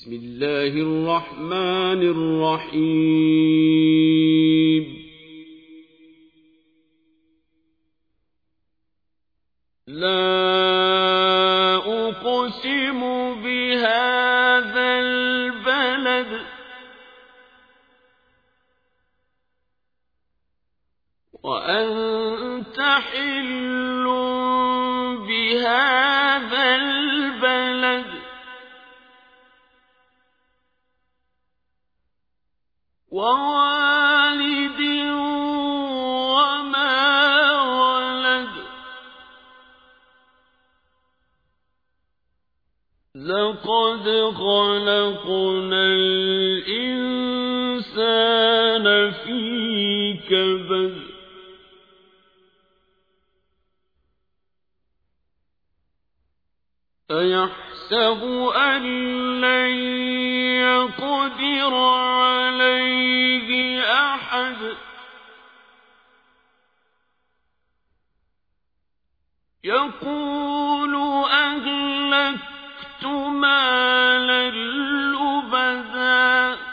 بسم الله الرحمن الرحيم لا أقسم بهذا البلد وأنت حل بهذا البلد ووالد وما ولد لقد خلقنا الإنسان في كبد أيحسب أن لن يقدر عليه أحد يقول أهلكت مالا لبدا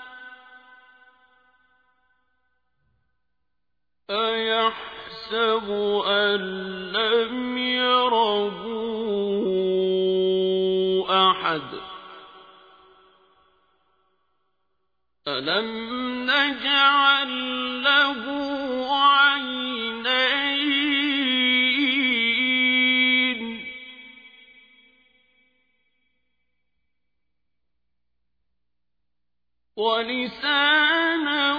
أيحسب أن لم يره أحد ألم نجعل له عينين ولسانا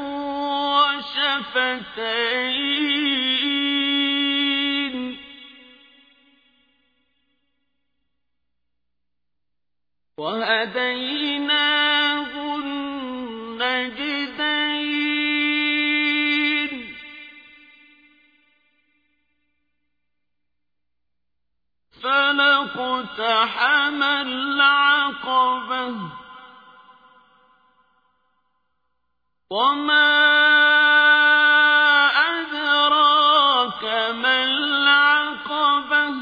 وشفتين وهديناه النجدين فلاقتحم العقبة وما أدراك ما العقبة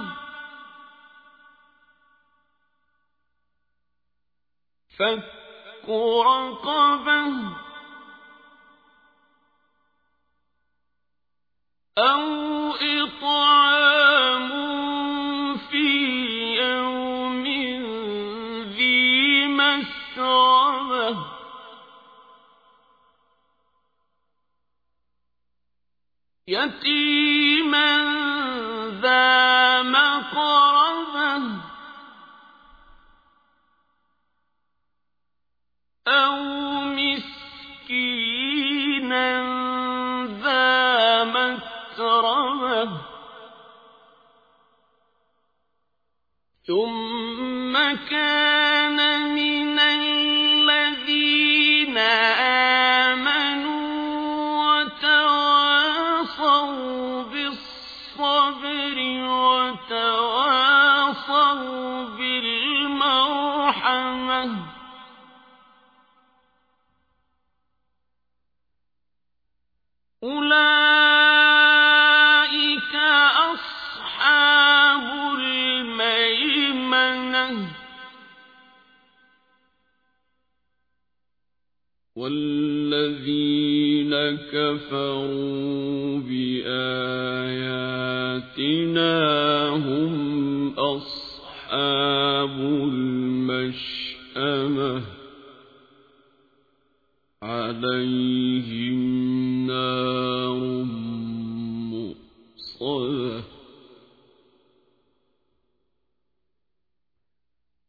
فك رقبة أو إطعام في يوم ذي مسغبة يتيما ذا مقربة أو مسكينا ذا متربة ثم كان من الذين آمنوا وتواصوا بالصبر وتواصوا بالمرحمة أولئك أصحاب الميمنة والذين كفروا بآياتنا هم أصحاب المشأمة عليهم